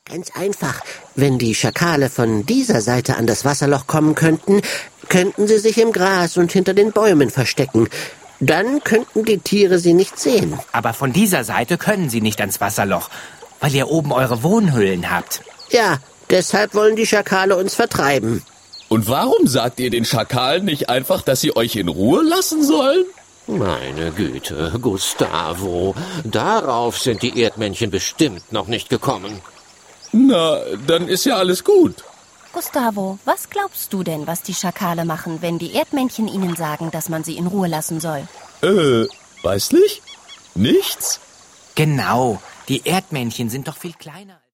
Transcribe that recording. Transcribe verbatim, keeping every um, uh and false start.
Ganz einfach. Wenn die Schakale von dieser Seite an das Wasserloch kommen könnten, könnten sie sich im Gras und hinter den Bäumen verstecken. Dann könnten die Tiere sie nicht sehen. Aber von dieser Seite können sie nicht ans Wasserloch, weil ihr oben eure Wohnhöhlen habt. Ja, deshalb wollen die Schakale uns vertreiben. Und warum sagt ihr den Schakalen nicht einfach, dass sie euch in Ruhe lassen sollen? Meine Güte, Gustavo, darauf sind die Erdmännchen bestimmt noch nicht gekommen. Na, dann ist ja alles gut. Gustavo, was glaubst du denn, was die Schakale machen, wenn die Erdmännchen ihnen sagen, dass man sie in Ruhe lassen soll? Äh, weiß nicht? Nichts? Genau, die Erdmännchen sind doch viel kleiner.